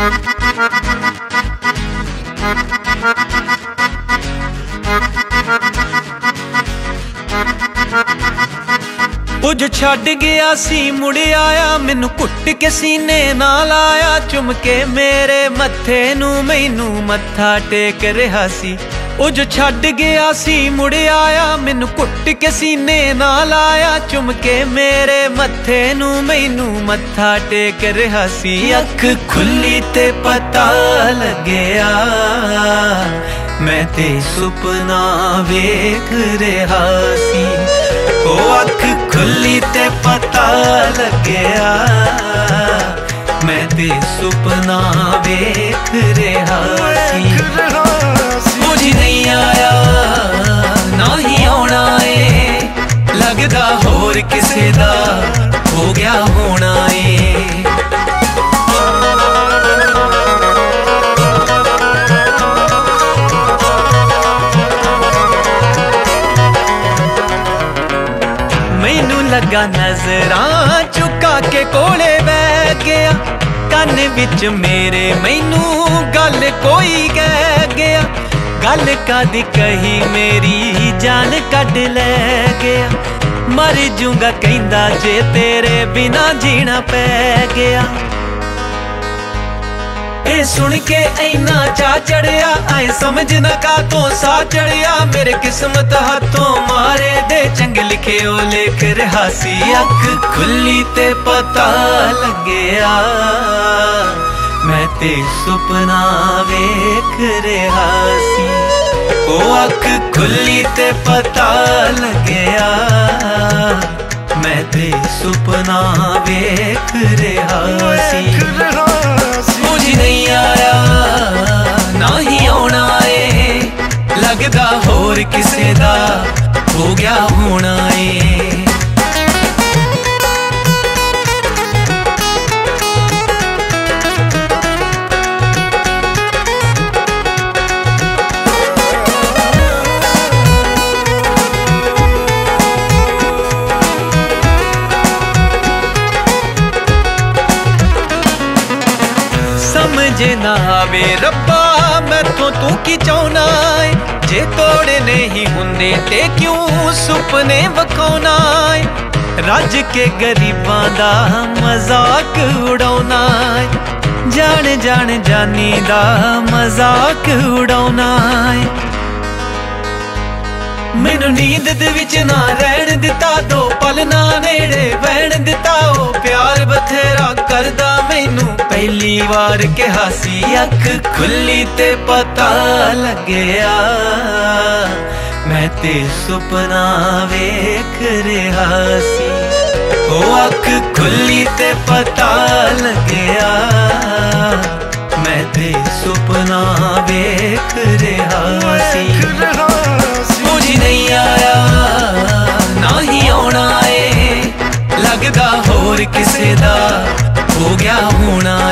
कुछ छड़ गया सी मुड़ आया, मैनू घुट के सीने नाल आया, चुम के मेरे मत्थे नू मैनू मत्था टेक रहा सी। जो छड़ गया सी मुड़ आया, मैनू घुट के सीने नाल आया, चुम के मेरे मत्थे नू मैनू मत्था टेक रहा सी। अख खुली ते पता लग्या मैं ते सुपना वेख रहा सी। ओ अख खुली ते पता लग्या मैं ते सुपना वेख रहा सी। मुझे नहीं आया ना ही आना है, लगदा होर किसे दा हो गया होना है। मैनू लगा नजरां चुका के कोले बह गया, कन विच मेरे मैनू गल कोई कह गया। गल कद कही मेरी जान कड ले गया, मर जूंगा कहंदा जे तेरे बिना जीना पै गया। ए सुन के इना चा चढ़िया, आए समझ न का तो सा चढ़िया, मेरे किस्मत हाथों मारे दे चंग लिखे ओ लेख रहा सी। अख खुली ते पता लग्या मैं ते सुपना वेख रहा सी। ओ अख खुली ते पता लग्या मैं ते सुपना वेख रहा सी। मुझे नहीं आया ना ही आना है, लगदा होर किसे दा हो गया होना है। समझे ना आवे रब्बा मैथों तू की चाहना है, जे तोड़े नहीं हुंदे ते क्यों सुपने वखाना है। रज के गरीबां दा मजाक उड़ाउना है, जान जान जानी दा मजाक उड़ाउना है। मैनू नींद दे विच ना रहन दिता, दो पल ना नेड़े बहन दिता, ओ प्यार बथेरा करदा मैनू पहली बार कहा सी। अख खुली ते पता लग्या मैं ते सुपना वेख रहा सी। ओ अख खुली ते पता लग्या मैं ते सुपना वेख रहा सी। मुझे नहीं आया ना ही आना है, लगदा होर किसे दा हो गया होना।